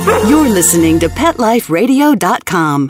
You're listening to PetLifeRadio.com.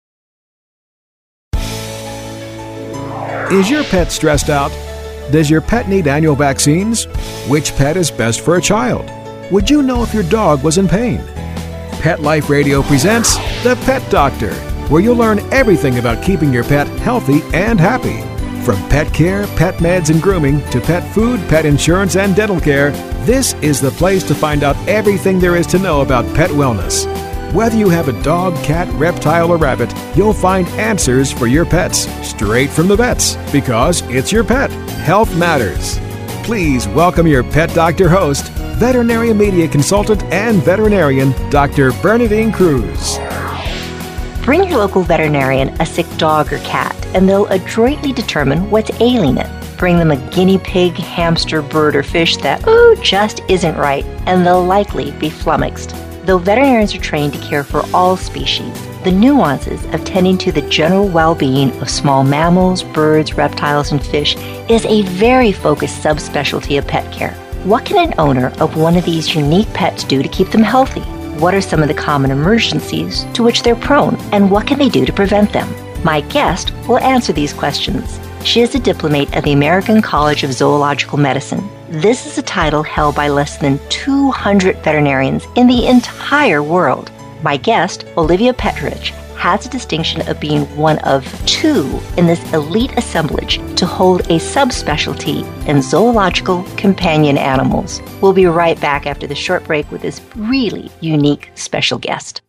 Is your pet stressed out? Does your pet need annual vaccines? Which pet is best for a child? Would you know if your dog was in pain? Pet Life Radio presents The Pet Doctor, where you'll learn everything about keeping your pet healthy and happy. From pet care, pet meds and grooming, to pet food, pet insurance, and dental care, this is the place to find out everything there is to know about pet wellness. Whether you have a dog, cat, reptile, or rabbit, you'll find answers for your pets straight from the vets, because it's your pet. Health matters. Please welcome your Pet Doctor host, veterinary media consultant and veterinarian, Dr. Bernadine Cruz. Bring your local veterinarian a sick dog or cat, and they'll adroitly determine what's ailing it. Bring them a guinea pig, hamster, bird, or fish that, just isn't right, and they'll likely be flummoxed. Though veterinarians are trained to care for all species, the nuances of tending to the general well-being of small mammals, birds, reptiles, and fish is a very focused subspecialty of pet care. What can an owner of one of these unique pets do to keep them healthy? What are some of the common emergencies to which they're prone, and what can they do to prevent them? My guest will answer these questions. She is a diplomate of the American College of Zoological Medicine. This is a title held by less than 200 veterinarians in the entire world. My guest, Olivia Petrich, has the distinction of being one of two in this elite assemblage to hold a subspecialty in zoological companion animals. We'll be right back after the short break with this really unique special guest.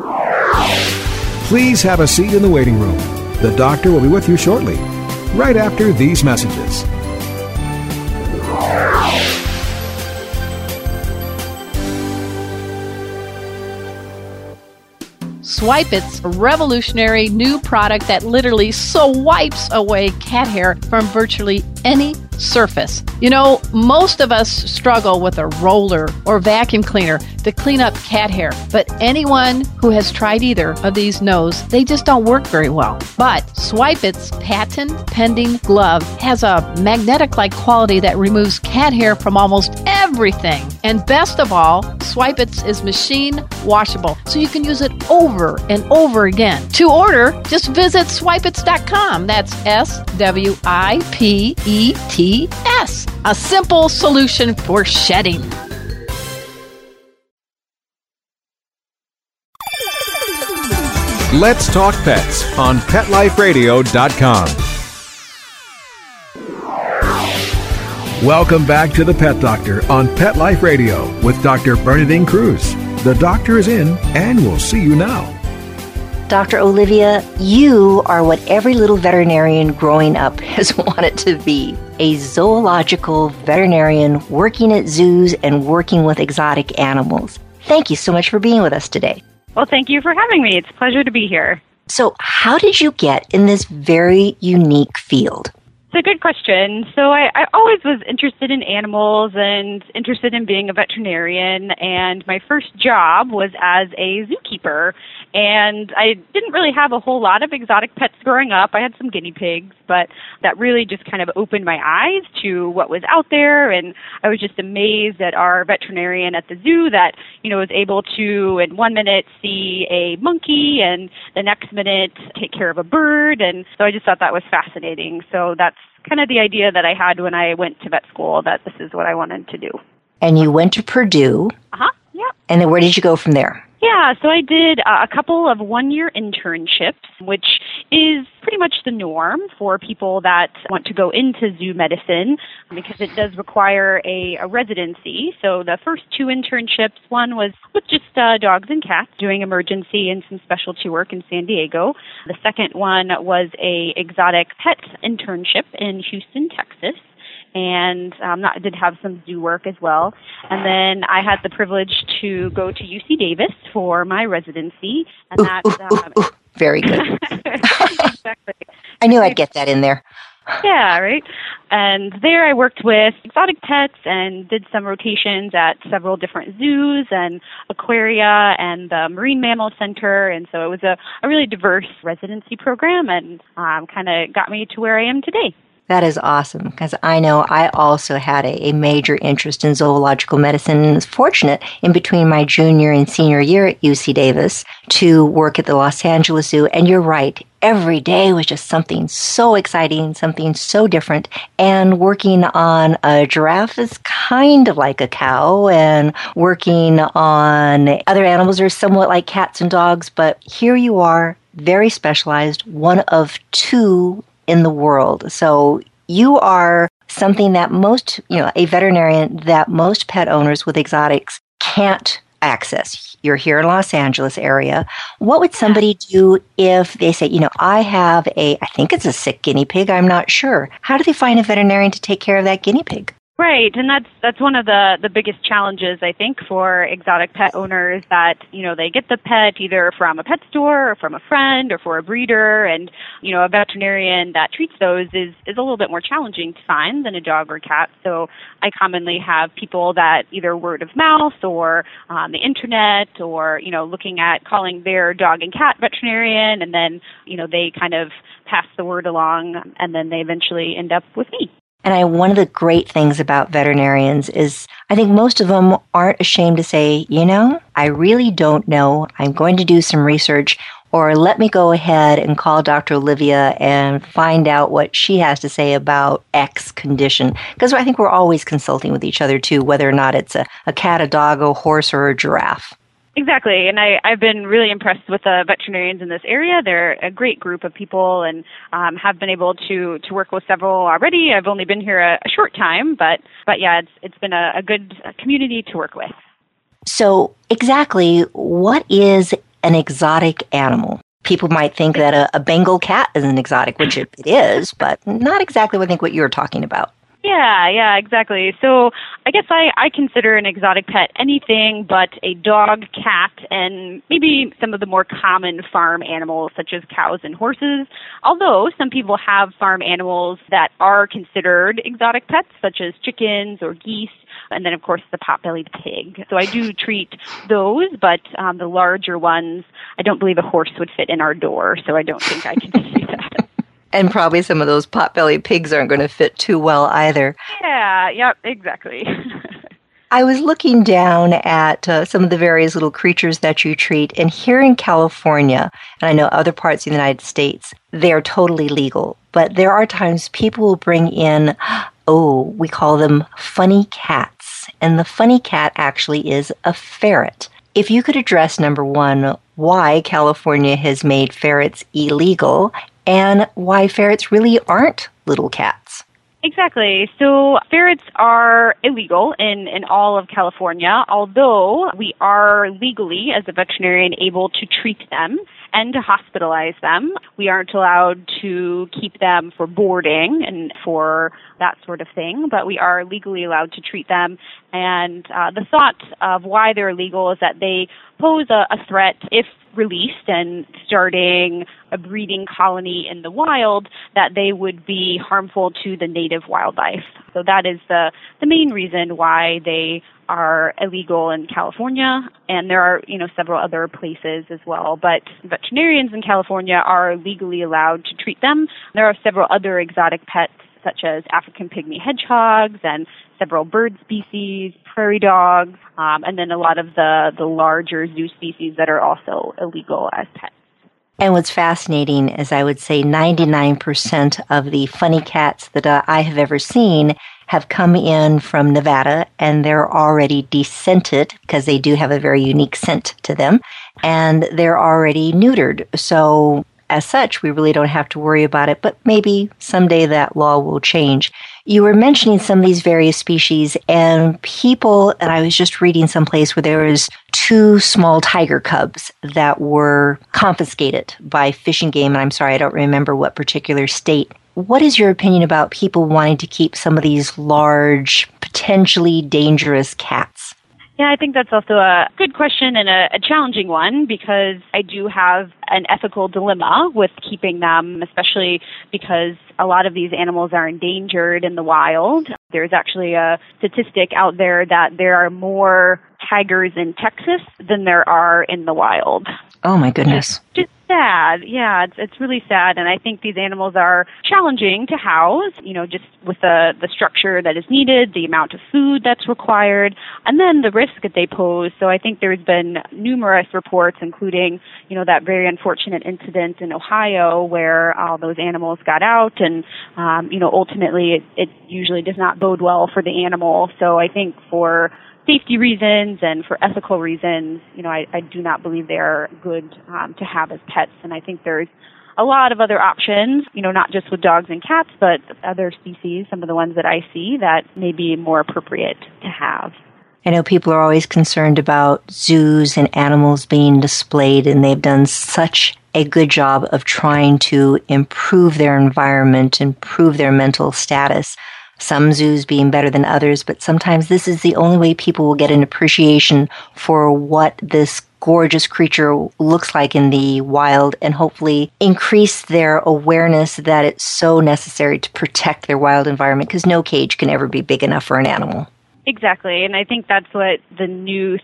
Please have a seat in the waiting room. The doctor will be with you shortly, right after these messages. Swipe It's a revolutionary new product that literally wipes away cat hair from virtually any surface. You know, most of us struggle with a roller or vacuum cleaner to clean up cat hair, but anyone who has tried either of these knows they just don't work very well. But Swipe It's patent-pending glove has a magnetic-like quality that removes cat hair from almost everything. And best of all, Swipe It's is machine washable, so you can use it over and over again. To order, just visit swipeits.com. That's SWIPETS. A simple solution for shedding. Let's Talk Pets on PetLifeRadio.com. Welcome back to the Pet Doctor on Pet Life Radio with Dr. Bernadine Cruz. The doctor is in, and we'll see you now. Dr. Olivia, you are what every little veterinarian growing up has wanted to be. A zoological veterinarian working at zoos and working with exotic animals. Thank you so much for being with us today. Well, thank you for having me. It's a pleasure to be here. So, how did you get in this very unique field? It's a good question. So I always was interested in animals and interested in being a veterinarian, and my first job was as a zookeeper. And I didn't really have a whole lot of exotic pets growing up. I had some guinea pigs, but that really just kind of opened my eyes to what was out there, and I was just amazed at our veterinarian at the zoo that, was able to, in 1 minute, see a monkey, and the next minute take care of a bird, and so I just thought that was fascinating. So that's kind of the idea that I had when I went to vet school, that this is what I wanted to do. And you went to Purdue. Yeah. And then where did you go from there? Yeah, so I did a couple of one-year internships, which is pretty much the norm for people that want to go into zoo medicine, because it does require a residency. So the first two internships, one was with just dogs and cats, doing emergency and some specialty work in San Diego. The second one was a exotic pet internship in Houston, Texas. And I did have some zoo work as well. And then I had the privilege to go to UC Davis for my residency. And very good. Exactly. I knew I'd get that in there. Yeah, right. And there I worked with exotic pets and did some rotations at several different zoos and aquaria and the Marine Mammal Center. And so it was a really diverse residency program, and kind of got me to where I am today. That is awesome, because I know I also had a major interest in zoological medicine and was fortunate in between my junior and senior year at UC Davis to work at the Los Angeles Zoo. And you're right, every day was just something so exciting, something so different. And working on a giraffe is kind of like a cow, and working on other animals are somewhat like cats and dogs, but here you are, very specialized, one of two in the world. So you are something that most, a veterinarian that most pet owners with exotics can't access. You're here in Los Angeles area. What would somebody do if they say, I have I think it's a sick guinea pig, I'm not sure. How do they find a veterinarian to take care of that guinea pig? Right, and that's one of the biggest challenges, I think, for exotic pet owners, that, they get the pet either from a pet store or from a friend or for a breeder, and, a veterinarian that treats those is a little bit more challenging to find than a dog or cat. So I commonly have people that either word of mouth or on the internet or, looking at calling their dog and cat veterinarian, and then, they kind of pass the word along, and then they eventually end up with me. And one of the great things about veterinarians is I think most of them aren't ashamed to say, I really don't know. I'm going to do some research, or let me go ahead and call Dr. Olivia and find out what she has to say about X condition. Because I think we're always consulting with each other, too, whether or not it's a cat, a dog, a horse, or a giraffe. Exactly, and I've been really impressed with the veterinarians in this area. They're a great group of people, and have been able to work with several already. I've only been here a short time, but yeah, it's been a good community to work with. So exactly, what is an exotic animal? People might think that a Bengal cat is an exotic, which it is, but not exactly what you're talking about. Yeah, exactly. So I guess I consider an exotic pet anything but a dog, cat, and maybe some of the more common farm animals such as cows and horses. Although some people have farm animals that are considered exotic pets, such as chickens or geese, and then, of course, the pot-bellied pig. So I do treat those, but the larger ones, I don't believe a horse would fit in our door, so I don't think I can do that. And probably some of those pot-bellied pigs aren't going to fit too well either. Yeah, yep, exactly. I was looking down at some of the various little creatures that you treat, and here in California, and I know other parts of the United States, they're totally legal. But there are times people will bring in, we call them funny cats. And the funny cat actually is a ferret. If you could address, number one, why California has made ferrets illegal, and why ferrets really aren't little cats. Exactly. So ferrets are illegal in all of California, although we are legally, as a veterinarian, able to treat them and to hospitalize them. We aren't allowed to keep them for boarding and for that sort of thing, but we are legally allowed to treat them. And the thought of why they're illegal is that they pose a threat if released and starting a breeding colony in the wild, that they would be harmful to the native wildlife. So that is the main reason why they are illegal in California, and there are, several other places as well. But veterinarians in California are legally allowed to treat them. There are several other exotic pets, such as African pygmy hedgehogs and several bird species, prairie dogs, and then a lot of the larger zoo species that are also illegal as pets. And what's fascinating is I would say 99% of the funny cats that I have ever seen have come in from Nevada, and they're already descented because they do have a very unique scent to them, and they're already neutered. So as such, we really don't have to worry about it, but maybe someday that law will change. You were mentioning some of these various species, and people, and I was just reading someplace where there was 2 small tiger cubs that were confiscated by Fish and Game, and I'm sorry, I don't remember what particular state. What is your opinion about people wanting to keep some of these large, potentially dangerous cats? Yeah, I think that's also a good question and a challenging one, because I do have an ethical dilemma with keeping them, especially because a lot of these animals are endangered in the wild. There's actually a statistic out there that there are more tigers in Texas than there are in the wild. Oh, my goodness. sad. Yeah, it's really sad, and I think these animals are challenging to house, just with the structure that is needed, the amount of food that's required, and then the risk that they pose. So I think there's been numerous reports, including, that very unfortunate incident in Ohio where all those animals got out, and, ultimately it usually does not bode well for the animal. So I think for safety reasons and for ethical reasons, I do not believe they are good to have as pets. And I think there's a lot of other options, not just with dogs and cats, but other species, some of the ones that I see that may be more appropriate to have. I know people are always concerned about zoos and animals being displayed, and they've done such a good job of trying to improve their environment, improve their mental status. Some zoos being better than others, but sometimes this is the only way people will get an appreciation for what this gorgeous creature looks like in the wild, and hopefully increase their awareness that it's so necessary to protect their wild environment, because no cage can ever be big enough for an animal. Exactly, and I think that's what the newer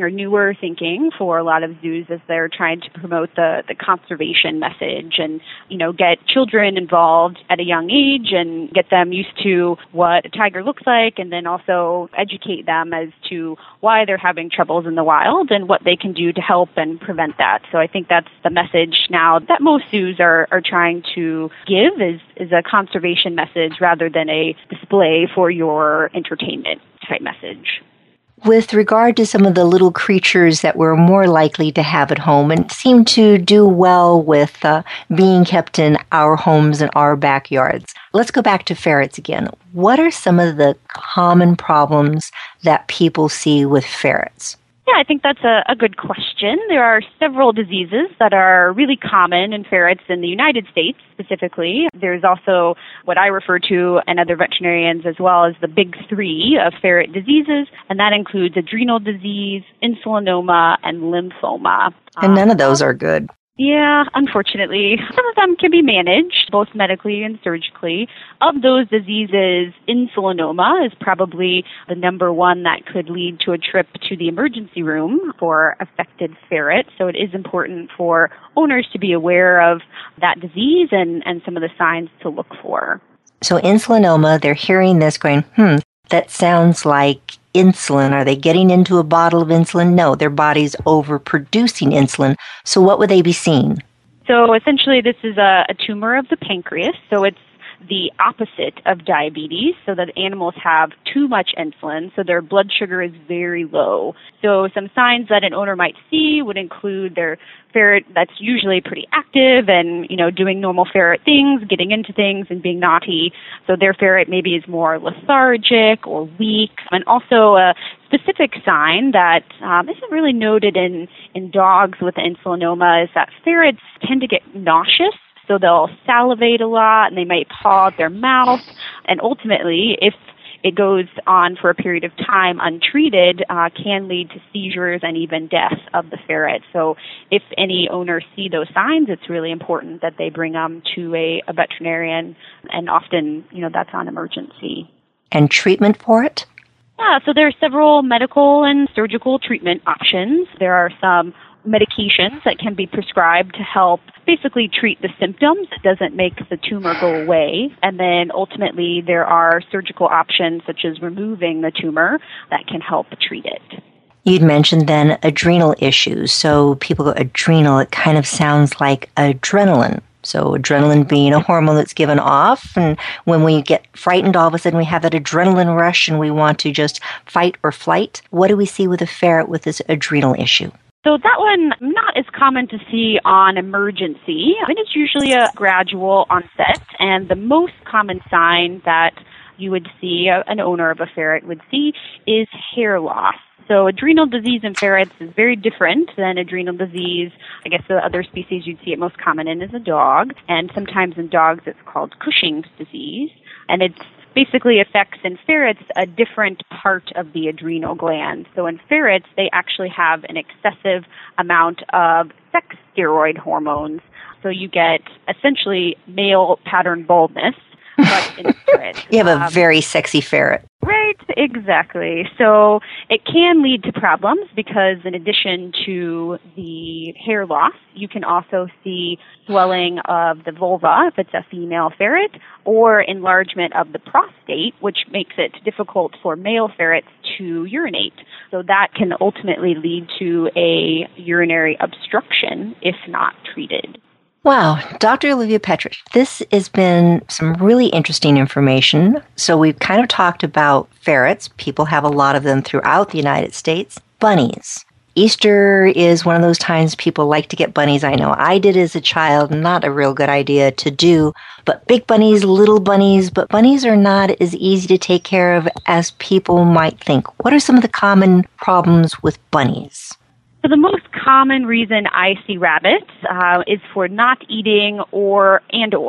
thinking for a lot of zoos is they're trying to promote the conservation message and, get children involved at a young age and get them used to what a tiger looks like, and then also educate them as to why they're having troubles in the wild and what they can do to help and prevent that. So I think that's the message now that most zoos are trying to give is a conservation message rather than a display for your entertainment type message. With regard to some of the little creatures that we're more likely to have at home and seem to do well with being kept in our homes and our backyards, let's go back to ferrets again. What are some of the common problems that people see with ferrets? Yeah, I think that's a good question. There are several diseases that are really common in ferrets in the United States specifically. There's also what I refer to, and other veterinarians as well, as the big three of ferret diseases, and that includes adrenal disease, insulinoma, and lymphoma. And none of those are good. Yeah, unfortunately. Some of them can be managed, both medically and surgically. Of those diseases, insulinoma is probably the number one that could lead to a trip to the emergency room for affected ferrets. So it is important for owners to be aware of that disease and some of the signs to look for. So insulinoma, they're hearing this going, that sounds like insulin. Are they getting into a bottle of insulin? No, their body's overproducing insulin. So what would they be seeing? So essentially this is a tumor of the pancreas. So it's the opposite of diabetes, so that animals have too much insulin, so their blood sugar is very low. So some signs that an owner might see would include their ferret that's usually pretty active and, doing normal ferret things, getting into things and being naughty. So their ferret maybe is more lethargic or weak. And also a specific sign that isn't really noted in dogs with insulinoma is that ferrets tend to get nauseous. So they'll salivate a lot, and they might paw at their mouth. And ultimately, if it goes on for a period of time untreated, can lead to seizures and even death of the ferret. So if any owners see those signs, it's really important that they bring them to a veterinarian, and often, that's on emergency. And treatment for it? Yeah, so there are several medical and surgical treatment options. There are some medications that can be prescribed to help basically treat the symptoms. It doesn't make the tumor go away. And then ultimately there are surgical options such as removing the tumor that can help treat it. You'd mentioned then adrenal issues. So people go adrenal, it kind of sounds like adrenaline. So adrenaline being a hormone that's given off, and when we get frightened, all of a sudden we have that adrenaline rush and we want to just fight or flight. What do we see with a ferret with this adrenal issue? So that one, not as common to see on emergency. I mean, it's usually a gradual onset, and the most common sign that you would see, an owner of a ferret would see, is hair loss. So adrenal disease in ferrets is very different than adrenal disease. I guess the other species you'd see it most common in is a dog, and sometimes in dogs it's called Cushing's disease, and it's basically affects in ferrets a different part of the adrenal gland. So in ferrets, they actually have an excessive amount of sex steroid hormones. So you get essentially male pattern baldness much into it. You have a very sexy ferret. Right, exactly. So it can lead to problems because in addition to the hair loss, you can also see swelling of the vulva if it's a female ferret, or enlargement of the prostate, which makes it difficult for male ferrets to urinate. So that can ultimately lead to a urinary obstruction if not treated. Wow, Dr. Olivia Petrich, this has been some really interesting information. So we've kind of talked about ferrets. People have a lot of them throughout the United States. Bunnies. Easter is one of those times people like to get bunnies. I know I did as a child, not a real good idea to do. But big bunnies, little bunnies, but bunnies are not as easy to take care of as people might think. What are some of the common problems with bunnies? So the most common reason I see rabbits is for not eating or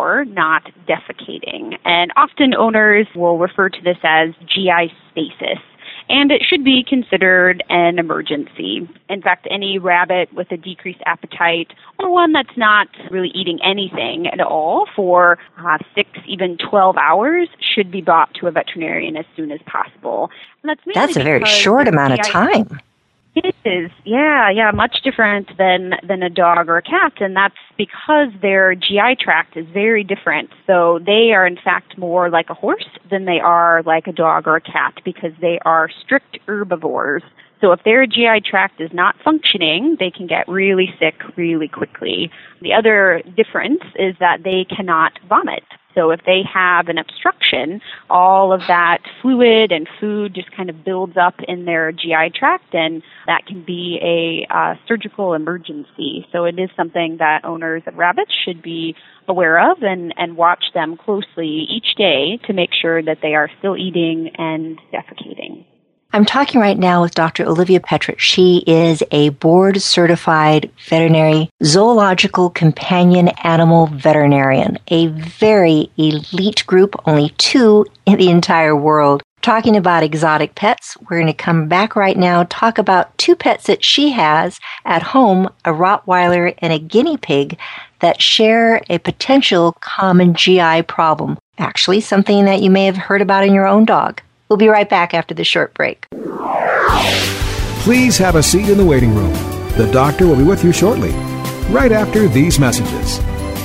not defecating. And often owners will refer to this as GI stasis. And it should be considered an emergency. In fact, any rabbit with a decreased appetite or one that's not really eating anything at all for 6, even 12 hours should be brought to a veterinarian as soon as possible. And that's a very short amount of time. It is, yeah, much different than a dog or a cat, and that's because their GI tract is very different. So they are, in fact, more like a horse than they are like a dog or a cat because they are strict herbivores. So if their GI tract is not functioning, they can get really sick really quickly. The other difference is that they cannot vomit. So if they have an obstruction, all of that fluid and food just kind of builds up in their GI tract, and that can be a surgical emergency. So it is something that owners of rabbits should be aware of and watch them closely each day to make sure that they are still eating and defecating. I'm talking right now with Dr. Olivia Petrich. She is a board-certified veterinary zoological companion animal veterinarian, a very elite group, only 2 in the entire world. Talking about exotic pets, we're going to come back right now, talk about 2 pets that she has at home, a Rottweiler and a guinea pig, that share a potential common GI problem. Actually, something that you may have heard about in your own dog. We'll be right back after the short break. Please have a seat in the waiting room. The doctor will be with you shortly, right after these messages.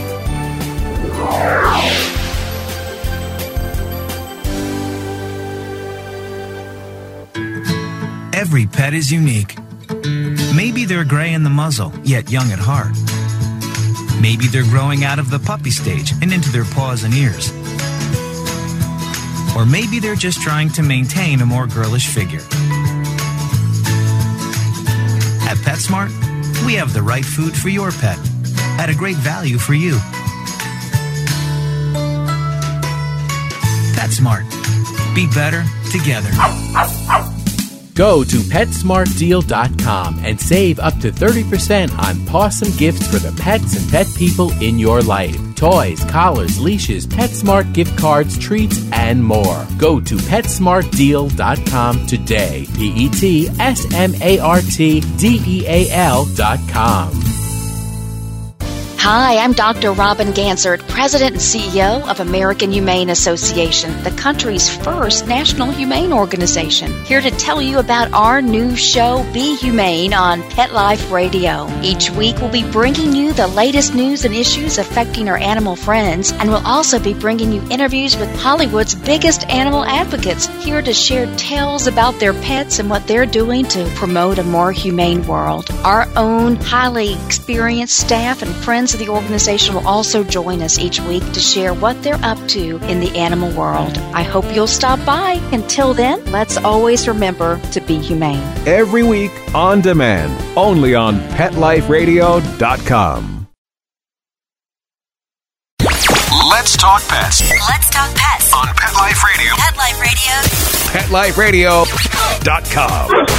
Every pet is unique. Maybe they're gray in the muzzle, yet young at heart. Maybe they're growing out of the puppy stage and into their paws and ears. Or maybe they're just trying to maintain a more girlish figure. At PetSmart, we have the right food for your pet at a great value for you. PetSmart. Be better together. Go to PetSmartDeal.com and save up to 30% on awesome gifts for the pets and pet people in your life. Toys, collars, leashes, PetSmart gift cards, treats, and more. Go to PetSmartDeal.com today. PetSmartDeal.com. Hi, I'm Dr. Robin Gansert, President and CEO of American Humane Association, the country's first national humane organization. Here to tell you about our new show, Be Humane, on Pet Life Radio. Each week we'll be bringing you the latest news and issues affecting our animal friends, and we'll also be bringing you interviews with Hollywood's biggest animal advocates, here to share tales about their pets and what they're doing to promote a more humane world. Our own highly experienced staff and friends of the organization will also join us each week to share what they're up to in the animal world. I hope you'll stop by. Until then, let's always remember to be humane. Every week on demand, only on PetLifeRadio.com. Let's talk pets. Let's talk pets On Pet Life Radio. Pet Life Radio. PetLifeRadio.com.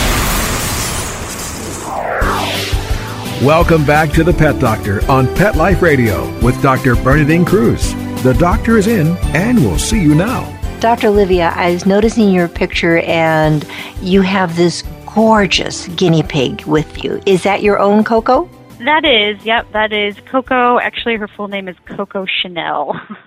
Welcome back to the Pet Doctor on Pet Life Radio with Dr. Bernadine Cruz. The doctor is in, and we'll see you now. Dr. Olivia, I was noticing your picture, and you have this gorgeous guinea pig with you. Is that your own Coco? That is, yep, that is Coco. Actually, her full name is Coco Chanel.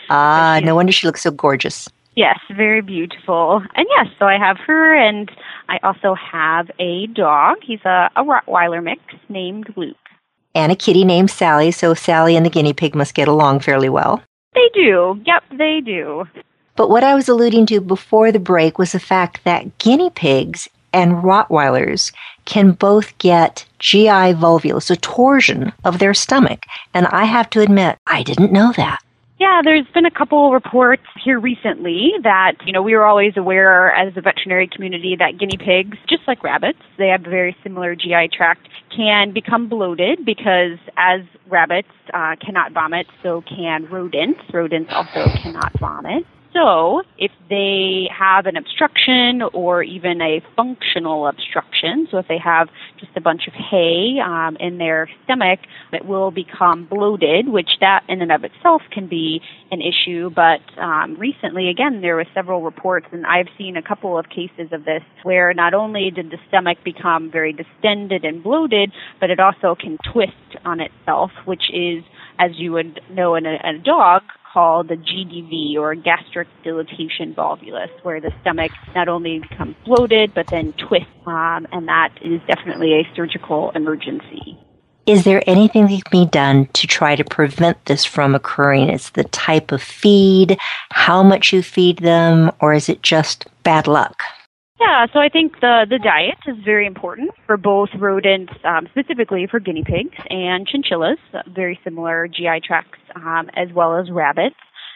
No wonder she looks so gorgeous. Yes, very beautiful. And yes, so I have her, and I also have a dog. He's a Rottweiler mix named Luke. And a kitty named Sally, so Sally and the guinea pig must get along fairly well. They do. Yep, they do. But what I was alluding to before the break was the fact that guinea pigs and Rottweilers can both get GI volvulus, so torsion of their stomach. And I have to admit, I didn't know that. Yeah, there's been a couple reports here recently that, we were always aware as a veterinary community that guinea pigs, just like rabbits, they have a very similar GI tract, can become bloated because as rabbits cannot vomit, so can rodents. Rodents also cannot vomit. So if they have an obstruction or even a functional obstruction, so if they have just a bunch of hay in their stomach, it will become bloated, which that in and of itself can be an issue. But recently, again, there were several reports, and I've seen a couple of cases of this, where not only did the stomach become very distended and bloated, but it also can twist on itself, which is, as you would know in a dog, called the GDV, or gastric dilatation volvulus, where the stomach not only becomes bloated but then twists, and that is definitely a surgical emergency. Is there anything that can be done to try to prevent this from occurring? Is the type of feed, how much you feed them, or is it just bad luck? Yeah, so I think the diet is very important for both rodents, specifically for guinea pigs and chinchillas, very similar GI tracts, as well as rabbits.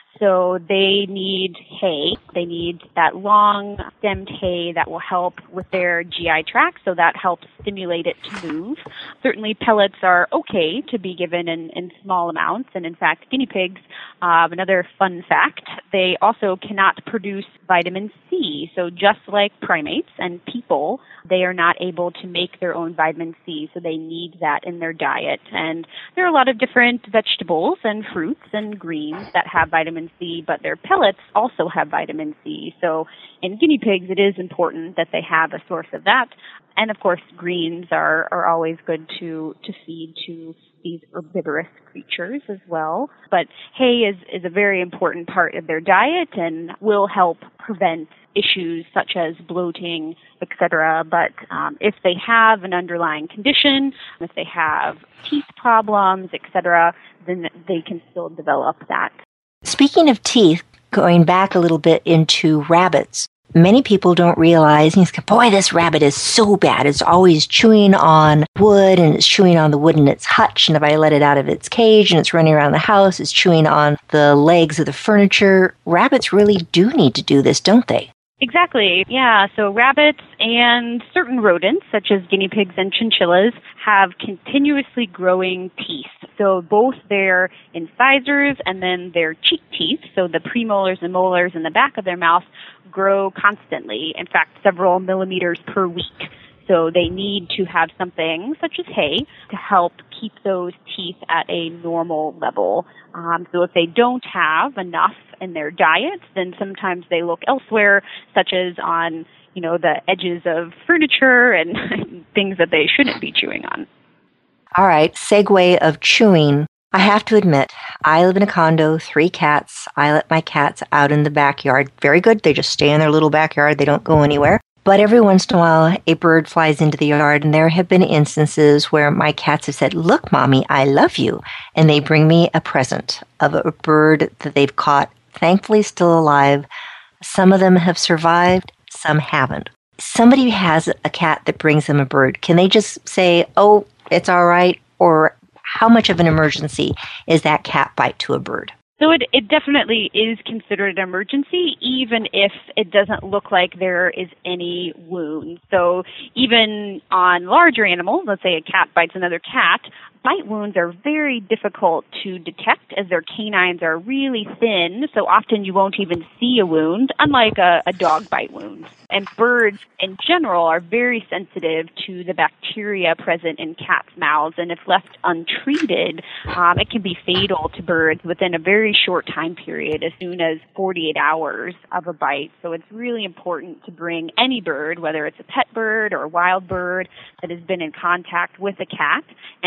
So they need hay. They need that long stemmed hay that will help with their GI tract, so that helps stimulate it to move. Certainly pellets are okay to be given in small amounts, and in fact guinea pigs, another fun fact, they also cannot produce vitamin C. So just like primates and people, they are not able to make their own vitamin C, so they need that in their diet. And there are a lot of different vegetables and fruits and greens that have vitamin C, but their pellets also have vitamin C. So in guinea pigs, it is important that they have a source of that. And of course, greens are always good to feed to these herbivorous creatures as well. But hay is a very important part of their diet and will help prevent issues such as bloating, etc. But if they have an underlying condition, if they have teeth problems, etc., then they can still develop that. Speaking of teeth, going back a little bit into rabbits, many people don't realize, boy, this rabbit is so bad. It's always chewing on wood, and it's chewing on the wood in its hutch. And if I let it out of its cage and it's running around the house, it's chewing on the legs of the furniture. Rabbits really do need to do this, don't they? Exactly. Yeah. So rabbits and certain rodents, such as guinea pigs and chinchillas, have continuously growing teeth. So both their incisors and then their cheek teeth, so the premolars and molars in the back of their mouth, grow constantly. In fact, several millimeters per week. So they need to have something such as hay to help keep those teeth at a normal level. So if they don't have enough in their diet, then sometimes they look elsewhere, such as on, the edges of furniture and things that they shouldn't be chewing on. All right, segue of chewing. I have to admit, I live in a condo, 3 cats. I let my cats out in the backyard. Very good. They just stay in their little backyard. They don't go anywhere. But every once in a while, a bird flies into the yard, and there have been instances where my cats have said, "Look, Mommy, I love you." And they bring me a present of a bird that they've caught, thankfully still alive. Some of them have survived, some haven't. Somebody has a cat that brings them a bird. Can they just say, "Oh, it's all right"? Or how much of an emergency is that cat bite to a bird? So it definitely is considered an emergency, even if it doesn't look like there is any wound. So even on larger animals, let's say a cat bites another cat, bite wounds are very difficult to detect as their canines are really thin, so often you won't even see a wound, unlike a dog bite wound. And birds in general are very sensitive to the bacteria present in cats' mouths, and if left untreated, it can be fatal to birds within a very short time period, as soon as 48 hours of a bite. So it's really important to bring any bird, whether it's a pet bird or a wild bird, that has been in contact with a cat, and by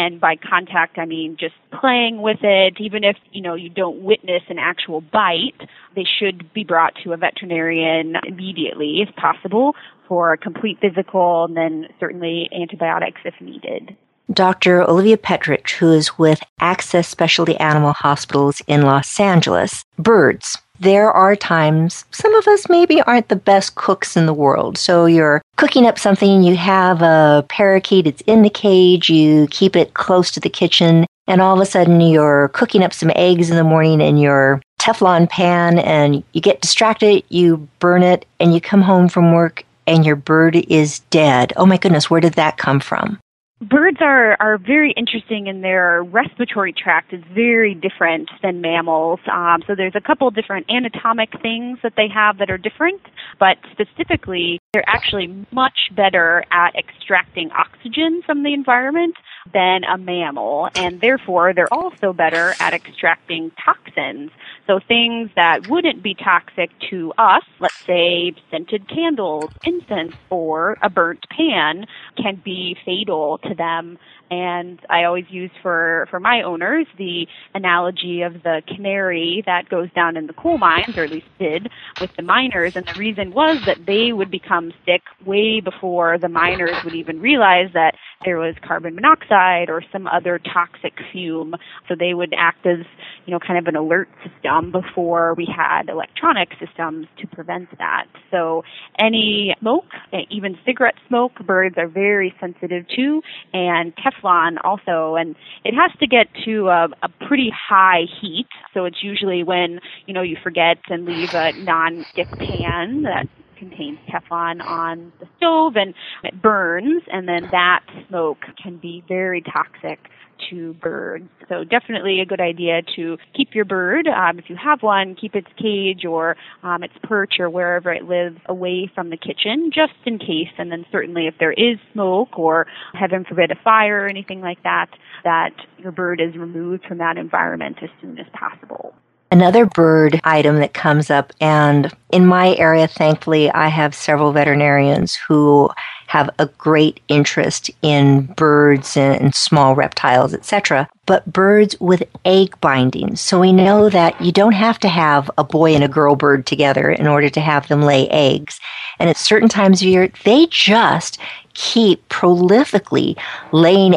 contact, I mean just playing with it. Even if, you don't witness an actual bite, they should be brought to a veterinarian immediately if possible for a complete physical, and then certainly antibiotics if needed. Dr. Olivia Petrich, who is with Access Specialty Animal Hospitals in Los Angeles. Birds. There are times some of us maybe aren't the best cooks in the world. So you're cooking up something, you have a parakeet, it's in the cage, you keep it close to the kitchen, and all of a sudden you're cooking up some eggs in the morning in your Teflon pan, and you get distracted, you burn it, and you come home from work and your bird is dead. Oh my goodness, where did that come from? Birds are very interesting, and their respiratory tract is very different than mammals. So there's a couple different anatomic things that they have that are different, but specifically, they're actually much better at extracting oxygen from the environment than a mammal, and therefore they're also better at extracting toxins. So things that wouldn't be toxic to us, let's say scented candles, incense, or a burnt pan, can be fatal to them. And I always use for my owners the analogy of the canary that goes down in the coal mines, or at least did, with the miners. And the reason was that they would become sick way before the miners would even realize that there was carbon monoxide or some other toxic fume. So they would act as, kind of an alert system before we had electronic systems to prevent that. So any smoke, even cigarette smoke, birds are very sensitive to, and Teflon also, and it has to get to a pretty high heat. So it's usually when, you forget and leave a non-stick pan that contains Teflon on the stove and it burns, and then that smoke can be very toxic to birds. So definitely a good idea to keep your bird, if you have one, keep its cage or its perch or wherever it lives away from the kitchen, just in case. And then certainly if there is smoke or, heaven forbid, a fire or anything like that, that your bird is removed from that environment as soon as possible. Another bird item that comes up, and in my area, thankfully, I have several veterinarians who have a great interest in birds and small reptiles, etc., but birds with egg binding. So we know that you don't have to have a boy and a girl bird together in order to have them lay eggs. And at certain times of year, they just keep prolifically laying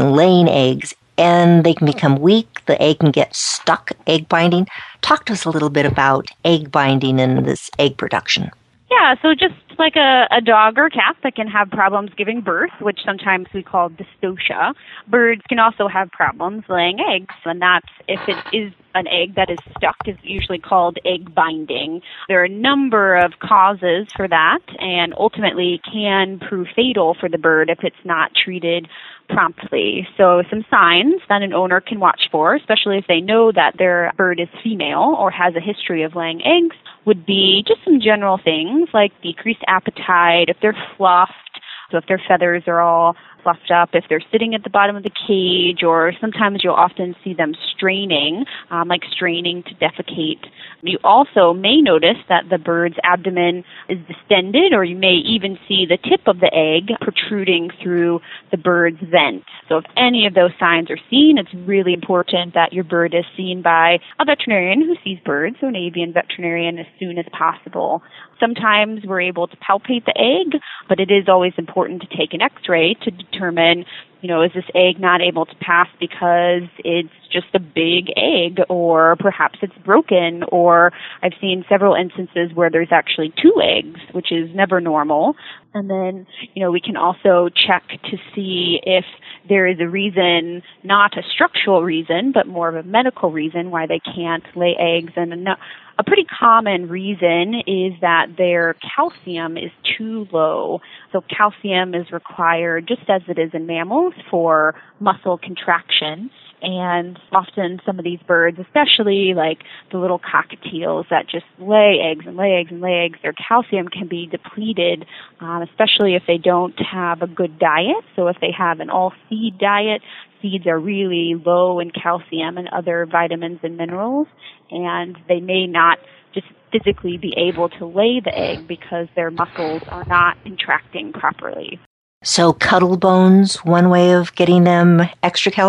eggs, and they can become weak. The egg can get stuck, egg binding. Talk to us a little bit about egg binding and this egg production. Yeah, so just like a dog or cat that can have problems giving birth, which sometimes we call dystocia, birds can also have problems laying eggs, and that's, if it is an egg that is stuck, is usually called egg binding. There are a number of causes for that, and ultimately can prove fatal for the bird if it's not treated promptly. So some signs that an owner can watch for, especially if they know that their bird is female or has a history of laying eggs, would be just some general things like decreased appetite, if they're fluffed, so if their feathers are all fluffed up, if they're sitting at the bottom of the cage, or sometimes you'll often see them straining, like straining to defecate. You also may notice that the bird's abdomen is distended, or you may even see the tip of the egg protruding through the bird's vent. So if any of those signs are seen, it's really important that your bird is seen by a veterinarian who sees birds, so an avian veterinarian, as soon as possible. Sometimes we're able to palpate the egg, but it is always important to take an x-ray to determine, is this egg not able to pass because it's just a big egg, or perhaps it's broken, or I've seen several instances where there's actually 2 eggs, which is never normal. And then, we can also check to see if there is a reason, not a structural reason, but more of a medical reason why they can't lay eggs. And a pretty common reason is that their calcium is too low. So calcium is required, just as it is in mammals, for muscle contraction. And often some of these birds, especially like the little cockatiels that just lay eggs and lay eggs and lay eggs, their calcium can be depleted, especially if they don't have a good diet. So if they have an all-seed diet, seeds are really low in calcium and other vitamins and minerals, and they may not just physically be able to lay the egg because their muscles are not contracting properly. So cuddle bones, one way of getting them extra calcium?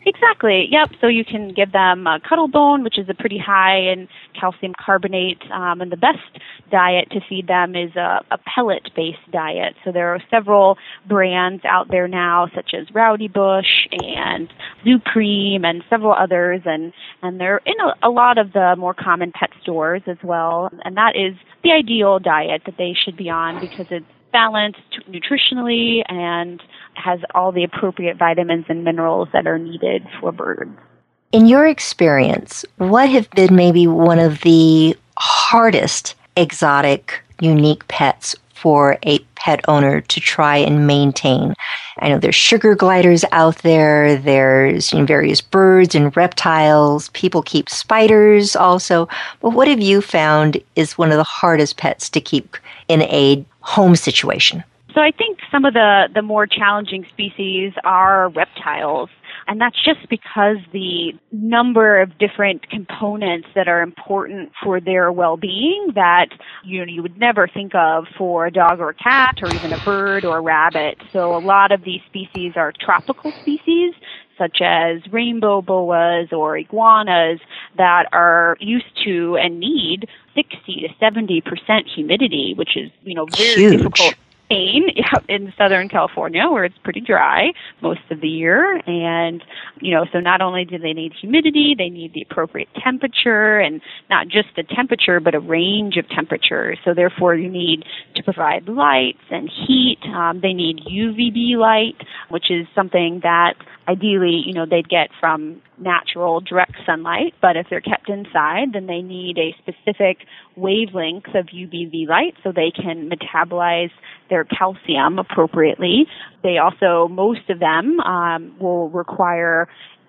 Exactly. Yep. So you can give them Cuddle Bone, which is a pretty high in calcium carbonate, and the best diet to feed them is a pellet-based diet. So there are several brands out there now, such as Rowdy Bush and Zupreme and several others, and they're in a lot of the more common pet stores as well. And that is the ideal diet that they should be on because it's balanced nutritionally and has all the appropriate vitamins and minerals that are needed for birds. In your experience, what have been maybe one of the hardest exotic, unique pets for a pet owner to try and maintain? I know there's sugar gliders out there, there's various birds and reptiles, people keep spiders also, but what have you found is one of the hardest pets to keep in a home situation? So I think some of the more challenging species are reptiles. And that's just because the number of different components that are important for their well-being that you would never think of for a dog or a cat or even a bird or a rabbit. So a lot of these species are tropical species, such as rainbow boas or iguanas that are used to and need 60 to 70% humidity, which is, very huge. Difficult in Southern California, where it's pretty dry most of the year. And, so not only do they need humidity, they need the appropriate temperature, and not just the temperature, but a range of temperatures. So therefore, you need to provide lights and heat. They need UVB light, which is something that ideally, they'd get from natural direct sunlight, but if they're kept inside, then they need a specific wavelength of UVB light so they can metabolize their calcium appropriately. They also, most of them, will require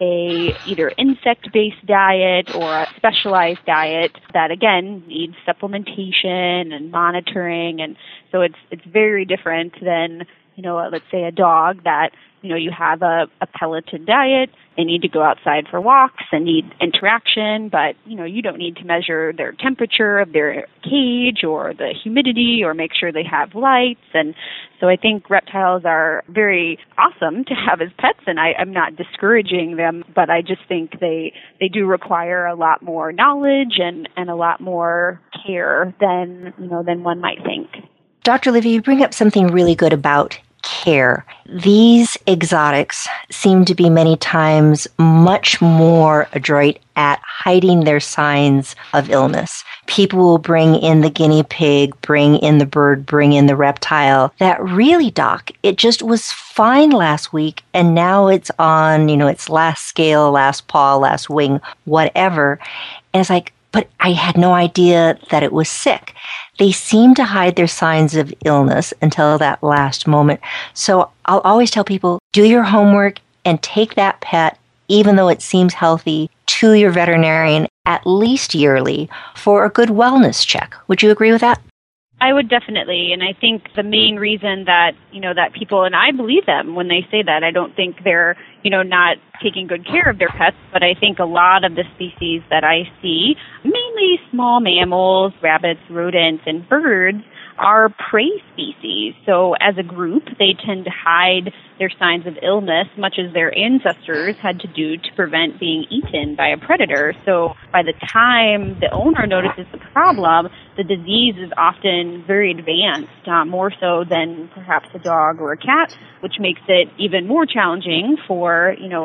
either insect-based diet or a specialized diet that, again, needs supplementation and monitoring, and so it's very different than, let's say a dog that, you have a pelleted diet. They need to go outside for walks and need interaction, but, you don't need to measure their temperature of their cage or the humidity or make sure they have lights. And so I think reptiles are very awesome to have as pets, and I'm not discouraging them, but I just think they do require a lot more knowledge and a lot more care than one might think. Dr. Livy, you bring up something really good about care. These exotics seem to be many times much more adroit at hiding their signs of illness. People will bring in the guinea pig, bring in the bird, bring in the reptile. That really, Doc, it just was fine last week, and now it's on, its last scale, last paw, last wing, whatever. And it's like, but I had no idea that it was sick. They seem to hide their signs of illness until that last moment. So I'll always tell people, do your homework and take that pet, even though it seems healthy, to your veterinarian at least yearly for a good wellness check. Would you agree with that? I would definitely, and I think the main reason that, that people, and I believe them when they say that, I don't think they're, not taking good care of their pets, but I think a lot of the species that I see, mainly small mammals, rabbits, rodents, and birds, are prey species. So as a group, they tend to hide their signs of illness, much as their ancestors had to do to prevent being eaten by a predator. So by the time the owner notices the problem, the disease is often very advanced, more so than perhaps a dog or a cat, which makes it even more challenging for,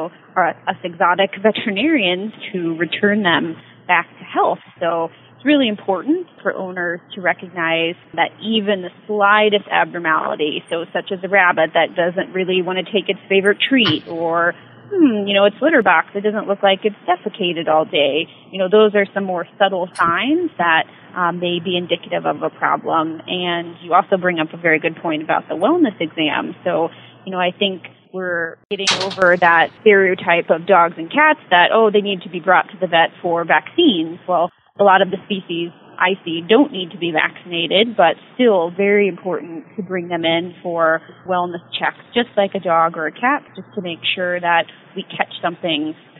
us exotic veterinarians to return them back to health. So it's really important for owners to recognize that even the slightest abnormality, so such as a rabbit that doesn't really want to take its favorite treat, or its litter box, it doesn't look like it's defecated all day. Those are some more subtle signs that may be indicative of a problem. And you also bring up a very good point about the wellness exam. So, I think we're getting over that stereotype of dogs and cats that, they need to be brought to the vet for vaccines. Well, a lot of the species I see don't need to be vaccinated, but still very important to bring them in for wellness checks, just like a dog or a cat, just to make sure that we catch something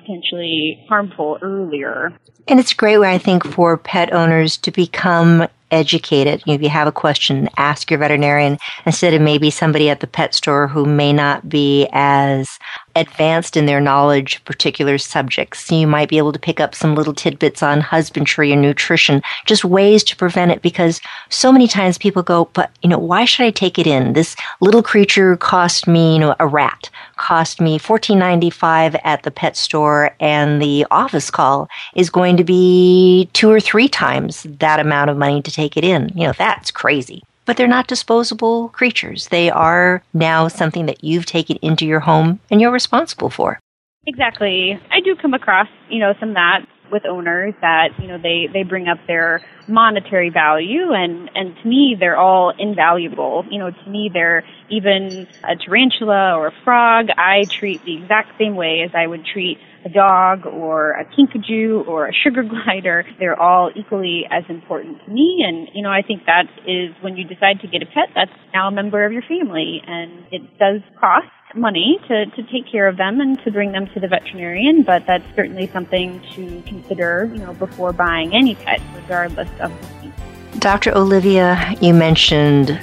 potentially harmful earlier. And it's a great way, I think, for pet owners to become educated. If you have a question, ask your veterinarian instead of maybe somebody at the pet store who may not be as advanced in their knowledge of particular subjects. You might be able to pick up some little tidbits on husbandry and nutrition, just ways to prevent it, because so many times people go, but, why should I take it in? This little creature cost me, a rat, cost me $14.95 at the pet store, and the office call is going to be 2 or 3 times that amount of money to take it in. That's crazy. But they're not disposable creatures. They are now something that you've taken into your home and you're responsible for. Exactly. I do come across, some of that with owners that, they bring up their monetary value, and to me, they're all invaluable. To me, they're even a tarantula or a frog, I treat the exact same way as I would treat a dog or a kinkajou or a sugar glider. They're all equally as important to me. And, I think that is when you decide to get a pet, that's now a member of your family. And it does cost money to take care of them and to bring them to the veterinarian, but that's certainly something to consider, before buying any pet, regardless of the species. Dr. Olivia, you mentioned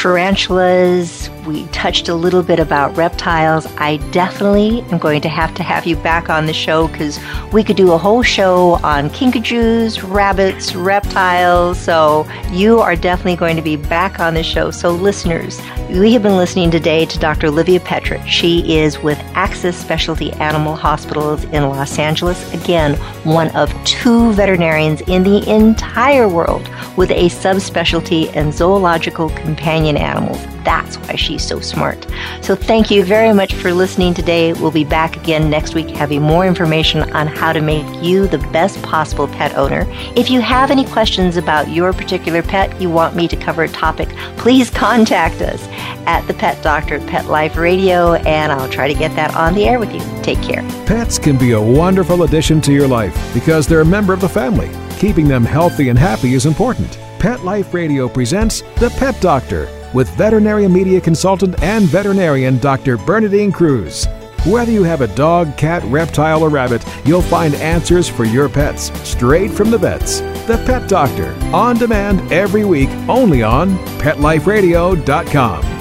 tarantulas. We touched a little bit about reptiles. I definitely am going to have you back on the show, because we could do a whole show on kinkajous, rabbits, reptiles. So you are definitely going to be back on the show. So listeners, we have been listening today to Dr. Olivia Petrick. She is with Access Specialty Animal Hospitals in Los Angeles. Again, one of 2 veterinarians in the entire world with a subspecialty in zoological companion animals. That's why she's so smart. So thank you very much for listening today. We'll be back again next week having more information on how to make you the best possible pet owner. If you have any questions about your particular pet, you want me to cover a topic, please contact us at The Pet Doctor at Pet Life Radio, and I'll try to get that on the air with you. Take care. Pets can be a wonderful addition to your life because they're a member of the family. Keeping them healthy and happy is important. Pet Life Radio presents The Pet Doctor with veterinary media consultant and veterinarian Dr. Bernadine Cruz. Whether you have a dog, cat, reptile, or rabbit, you'll find answers for your pets straight from the vets. The Pet Doctor, on demand every week, only on PetLifeRadio.com.